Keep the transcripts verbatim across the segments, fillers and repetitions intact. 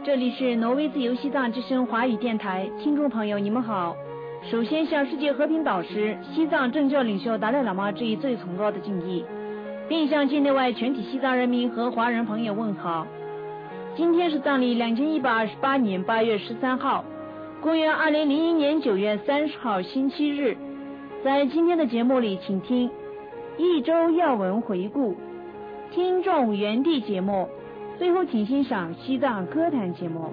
这里是挪威自由西藏之声华语电台，听众朋友你们好。首先向世界和平导师、西藏政教领袖达赖喇嘛致以最崇高的敬意，并向境内外全体西藏人民和华人朋友问好。今天是藏历两千一百二十八年八月十三号，公元二零零一年九月三十号星期日。在今天的节目里，请听一周要闻回顾、听众原地节目，最后请欣赏西藏歌坛节目。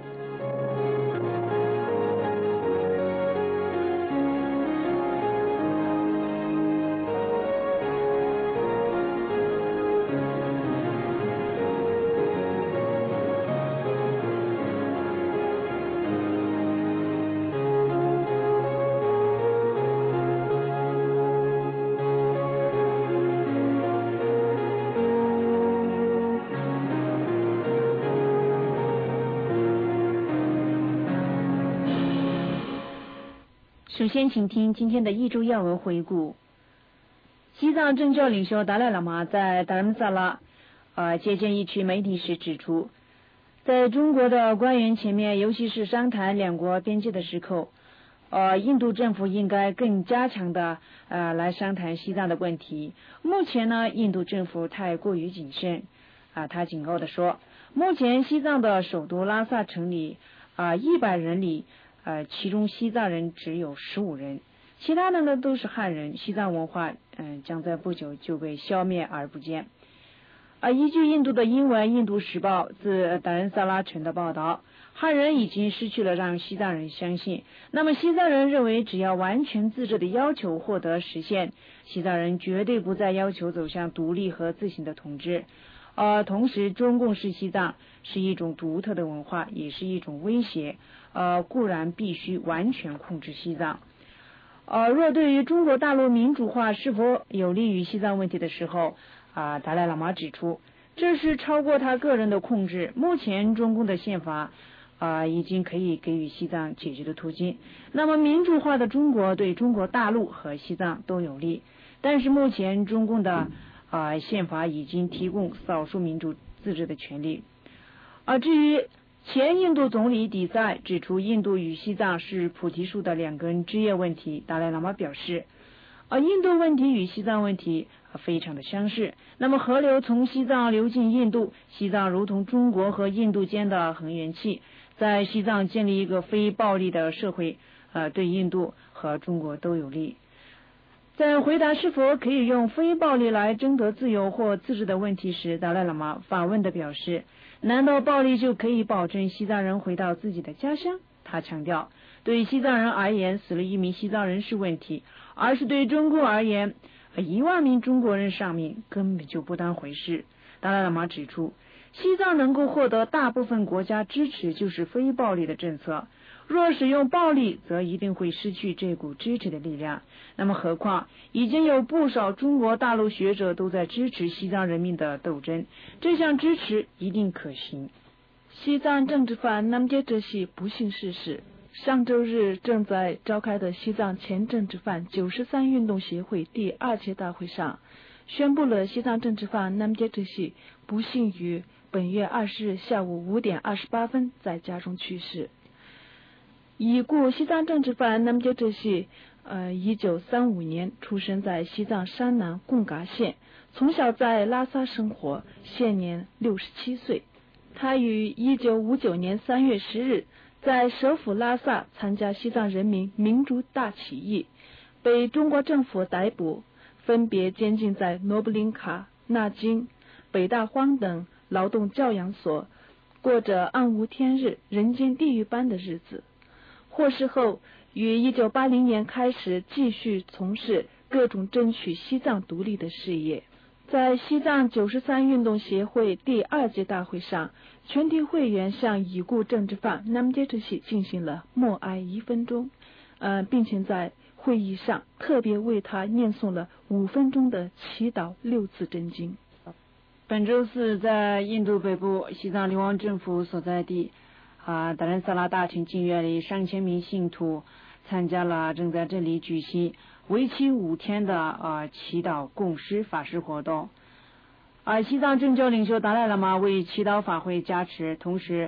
首先请听今天的一周要闻回顾。西藏政教领袖达赖喇嘛在达尔木萨拉呃接见一区媒体时指出，在中国的官员前面，尤其是商谈两国边界的时候，呃印度政府应该更加强的呃来商谈西藏的问题。目前呢，印度政府太过于谨慎啊、呃、他警告的说，目前西藏的首都拉萨城里啊一百人里呃，其中西藏人只有十五人，其他的呢都是汉人。西藏文化，嗯、呃，将在不久就被消灭而不见。啊、呃，依据印度的英文《印度时报》自达仁萨拉城的报道，汉人已经失去了让西藏人相信。那么西藏人认为，只要完全自治的要求获得实现，西藏人绝对不再要求走向独立和自行的统治。呃，同时，中共式西藏是一种独特的文化，也是一种威胁。呃，固然必须完全控制西藏。呃，若对于中国大陆民主化是否有利于西藏问题的时候，啊、呃，达赖喇嘛指出，这是超过他个人的控制。目前中共的宪法啊、呃，已经可以给予西藏解决的途径。那么，民主化的中国对中国大陆和西藏都有利。但是目前中共的啊、呃、宪法已经提供少数民族自治的权利。而、呃、至于前印度总理底塞指出，印度与西藏是菩提树的两根枝叶问题。达赖喇嘛表示，而印度问题与西藏问题非常的相似。那么河流从西藏流进印度，西藏如同中国和印度间的恒源器，在西藏建立一个非暴力的社会，呃，对印度和中国都有利。在回答是否可以用非暴力来争得自由或自治的问题时，达赖喇嘛反问的表示，难道暴力就可以保证西藏人回到自己的家乡？他强调，对西藏人而言，死了一名西藏人是问题，而是对中共而言，一万名中国人丧命根本就不当回事。达赖喇嘛指出，西藏能够获得大部分国家支持，就是非暴力的政策。若使用暴力，则一定会失去这股支持的力量。那么何况已经有不少中国大陆学者都在支持西藏人民的斗争，这项支持一定可行。 西藏政治犯南杰哲西不幸逝世。上周日正在召开的西藏前政治犯九十三运动协会第二届大会上，宣布了西藏政治犯南杰哲西不幸于本月二十日下午五点二十八分在家中去世。已故西藏政治犯南杰哲西，呃，一九三五年出生在西藏山南贡嘎县，从小在拉萨生活，现年六十七岁。他于一九五九年三月十日在首府拉萨参加西藏人民民主大起义，被中国政府逮捕，分别监禁在罗布林卡、纳金、北大荒等劳动教养所，过着暗无天日、人间地狱般的日子。获释后，于一九八零年开始继续从事各种争取西藏独立的事业。在西藏九十三运动协会第二届大会上，全体会员向已故政治犯南杰哲西进行了默哀一分钟，呃，并且在会议上特别为他念诵了五分钟的祈祷六字真经。 本周四，在印度北部西藏流亡政府所在地啊，达仁萨拉大城净月里，上千名信徒参加了正在这里举行为期五天的啊祈祷供施法事活动。而西藏政教领袖达赖喇嘛为祈祷法会加持，同时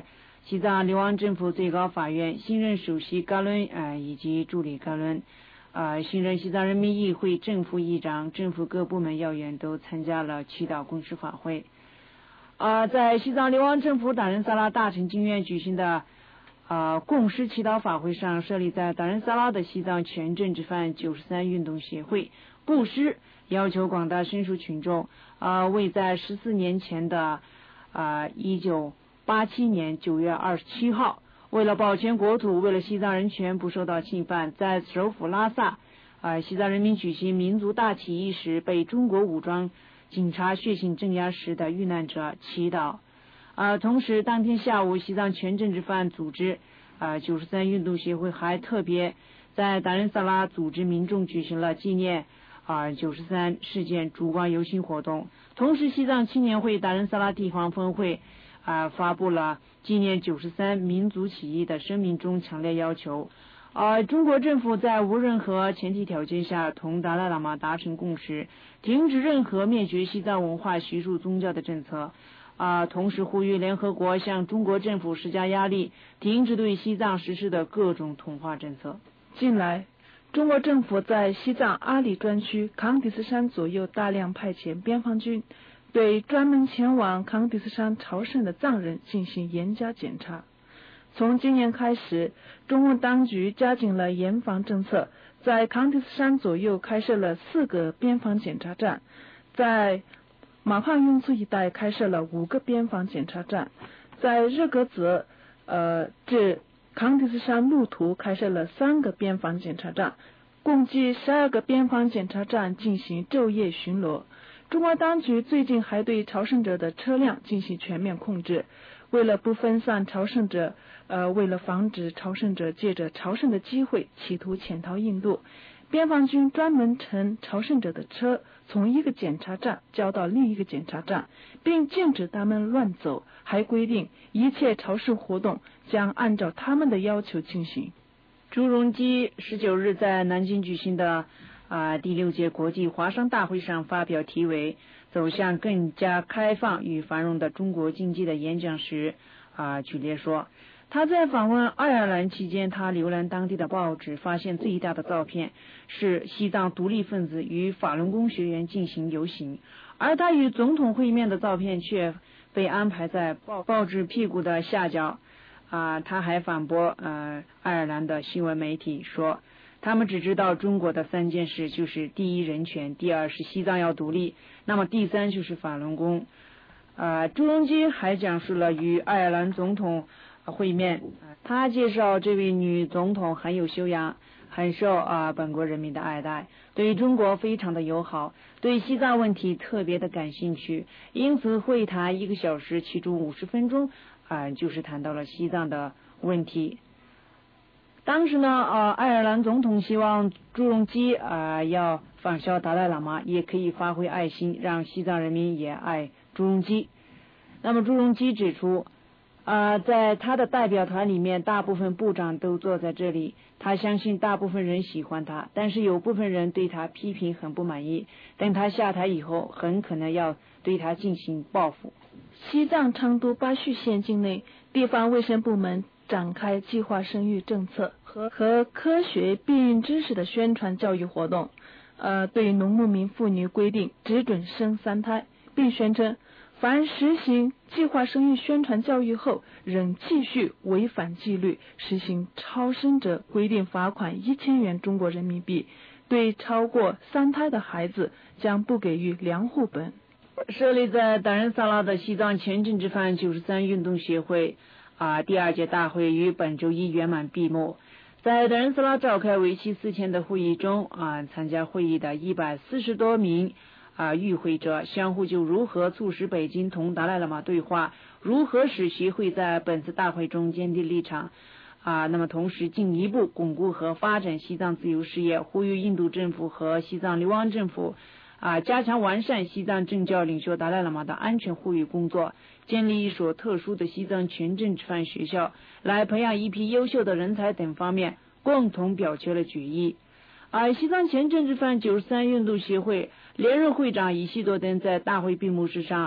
西藏流亡政府最高法院新任首席噶伦呃以及助理噶伦，呃新任西藏人民议会正副议长，政府各部门要员都参加了祈祷公示法会。呃，在西藏流亡政府达仁萨拉大臣经院举行的呃共识祈祷法会上，设立在达仁萨拉的西藏全政治犯九十三运动协会布施，要求广大申诉群众呃为在十四年前的呃一九八七年九月二十七号，为了保全国土，为了西藏人权不受到侵犯，在首府拉萨呃西藏人民举行民族大起义时被中国武装警察血腥镇压时的遇难者祈祷。呃，同时当天下午，西藏全政治犯组织呃九十三运动协会还特别在达仁萨拉组织民众举行了纪念啊九十三事件烛光游行活动。同时，西藏青年会达仁萨拉地方分会啊发布了纪念九十三民族起义的声明中强烈要求，呃，中国政府在无任何前提条件下同达赖喇嘛达成共识，停止任何灭绝西藏文化、学术、宗教的政策。啊、呃，同时呼吁联合国向中国政府施加压力，停止对西藏实施的各种同化政策。 近来，中国政府在西藏阿里专区康迪斯山左右大量派遣边防军，对专门前往康迪斯山朝圣的藏人进行严加检查。从今年开始，中共当局加紧了严防政策，在康迪斯山左右开设了四个边防检查站，在马帕雍措一带开设了五个边防检查站，在热格泽呃至康迪斯山路途开设了三个边防检查站，共计十二个边防检查站进行昼夜巡逻。中国当局最近还对朝圣者的车辆进行全面控制，为了不分散朝圣者，呃，为了防止朝圣者借着朝圣的机会企图潜逃印度，边防军专门乘朝圣者的车从一个检查站交到另一个检查站，并禁止他们乱走，还规定一切朝圣活动将按照他们的要求进行。 朱镕基十九日在南京举行的啊、呃、第六届国际华商大会上发表题为走向更加开放与繁荣的中国经济的演讲时啊、呃、举例说，他在访问爱尔兰期间，他浏览当地的报纸，发现最大的照片是西藏独立分子与法轮功学员进行游行，而他与总统会面的照片却被安排在报报纸屁股的下角。啊、呃，他还反驳呃爱尔兰的新闻媒体说，他们只知道中国的三件事，就是第一人权，第二是西藏要独立，那么第三就是法轮功。呃，朱镕基还讲述了与爱尔兰总统会面，他介绍这位女总统很有修养，很受啊、呃、本国人民的爱戴，对中国非常的友好，对西藏问题特别的感兴趣，因此会谈一个小时，其中五十分钟啊、呃、就是谈到了西藏的问题。当时呢，呃，爱尔兰总统希望朱镕基啊、呃、要仿效达赖喇嘛，也可以发挥爱心，让西藏人民也爱朱镕基。那么朱镕基指出，呃，在他的代表团里面，大部分部长都坐在这里，他相信大部分人喜欢他，但是有部分人对他批评很不满意，等他下台以后，很可能要对他进行报复。 西藏昌都巴戍县境内，地方卫生部门展开计划生育政策和和科学避孕知识的宣传教育活动，呃，对农牧民妇女规定只准生三胎，并宣称凡实行计划生育宣传教育后仍继续违反纪律实行超生者，规定罚款一千元中国人民币，对超过三胎的孩子将不给予粮户本。 设立在达仁萨拉的西藏前政治犯九十三运动协会啊、呃、第二届大会于本周一圆满闭幕。在达仁萨拉召开为期四天的会议中啊、呃，参加会议的一百四十多名啊、呃，与会者相互就如何促使北京同达赖喇嘛对话，如何使协会在本次大会中坚定立场啊、呃，那么同时进一步巩固和发展西藏自由事业，呼吁印度政府和西藏流亡政府啊、呃，加强完善西藏政教领袖达赖喇嘛的安全护育工作，建立一所特殊的西藏全政治犯学校，来培养一批优秀的人才等方面，共同表决了决议。而、呃、西藏前政治犯九十三运动协会连任会长伊西多登在大会闭幕式上啊、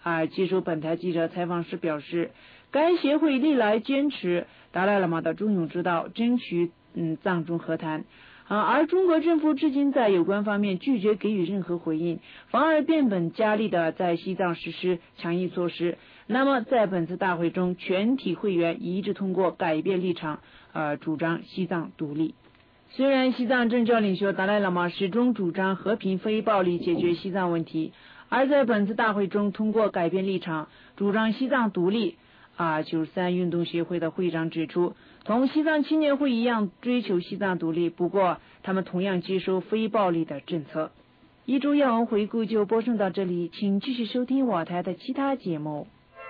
啊接受本台记者采访时表示，该协会历来坚持达赖喇嘛的中庸之道，争取嗯藏中和谈。啊，而中国政府至今在有关方面拒绝给予任何回应，反而变本加厉的在西藏实施强硬措施。那么在本次大会中，全体会员一致通过改变立场，呃，主张西藏独立。虽然西藏政教领袖达赖喇嘛始终主张和平非暴力解决西藏问题，而在本次大会中通过改变立场，主张西藏独立。啊，九十三运动协会的会长指出，同西藏青年会一样追求西藏独立，不过他们同样接受非暴力的政策。一周要闻回顾就播送到这里，请继续收听我台的其他节目。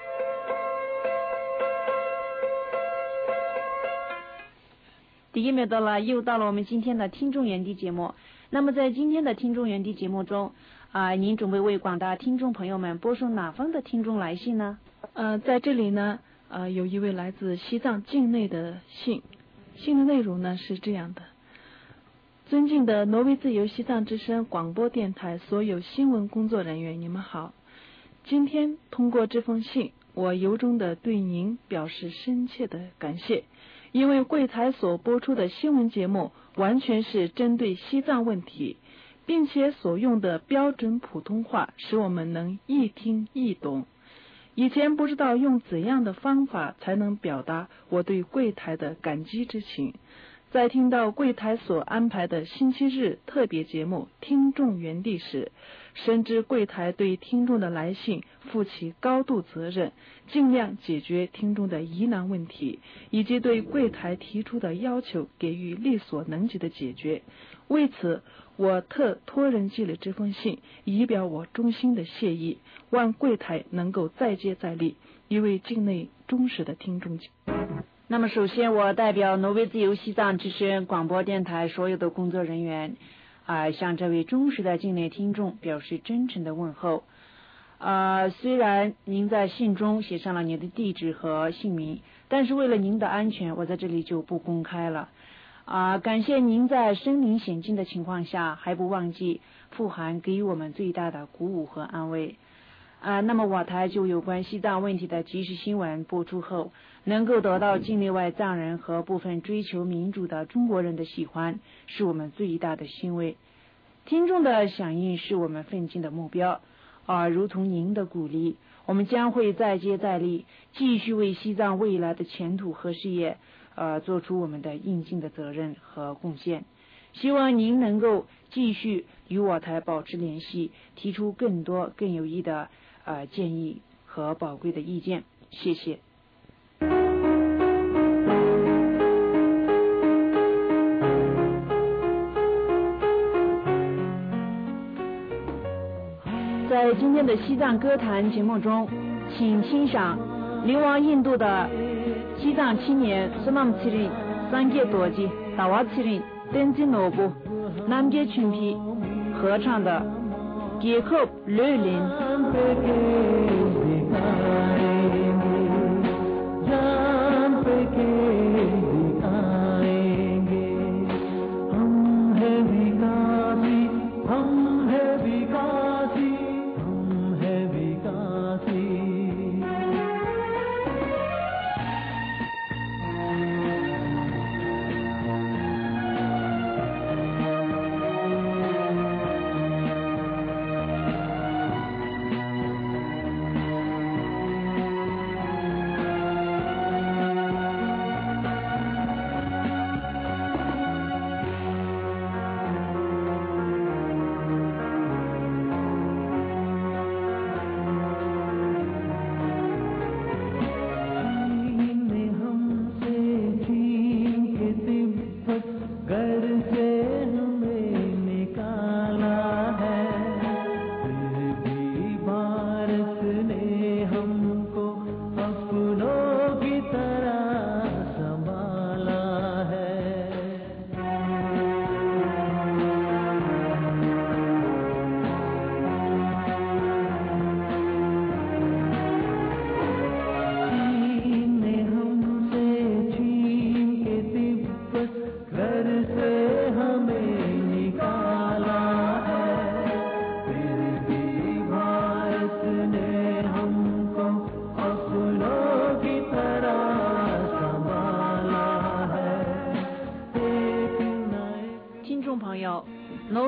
第一秒到了，又到了我们今天的听众园地节目。那么在今天的听众园地节目中，啊，您准备为广大听众朋友们播送哪方的听众来信呢？ 呃，在这里呢，呃，有一位来自西藏境内的信，信的内容呢是这样的：尊敬的挪威自由西藏之声广播电台所有新闻工作人员，你们好。今天通过这封信，我由衷的对您表示深切的感谢，因为贵台所播出的新闻节目完全是针对西藏问题，并且所用的标准普通话使我们能一听一懂。以前不知道用怎样的方法才能表达我对贵台的感激之情，在听到贵台所安排的星期日特别节目《听众园地》时，深知贵台对听众的来信负起高度责任，尽量解决听众的疑难问题，以及对贵台提出的要求给予力所能及的解决。为此，我特托人寄了这封信，以表我衷心的谢意，望贵台能够再接再厉。一位境内忠实的听众。 那么首先我代表挪威自由西藏之声广播电台所有的工作人员啊、呃，向这位忠实的境内听众表示真诚的问候。呃，虽然您在信中写上了您的地址和姓名，但是为了您的安全，我在这里就不公开了。啊、呃，感谢您在身临险境的情况下还不忘记富含给予我们最大的鼓舞和安慰。啊、呃，那么我台就有关西藏问题的即时新闻播出后，能够得到境内外藏人和部分追求民主的中国人的喜欢，是我们最大的欣慰。听众的响应是我们奋进的目标。啊、呃，如同您的鼓励，我们将会再接再厉，继续为西藏未来的前途和事业呃，做出我们的应尽的责任和贡献。希望您能够继续与我台保持联系，提出更多更有益的呃建议和宝贵的意见。谢谢。在今天的西藏歌坛节目中，请欣赏流亡印度的西藏青年苏曼齐林、三杰多吉、达瓦齐林、登吉诺布、南杰群皮合唱的《杰克绿林》。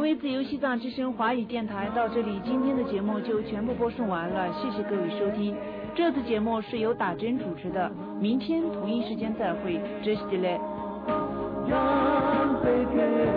为自由西藏之声华语电台到这里，今天的节目就全部播送完了，谢谢各位收听。这次节目是由打针主持的，明天同一时间再会，这是的嘞。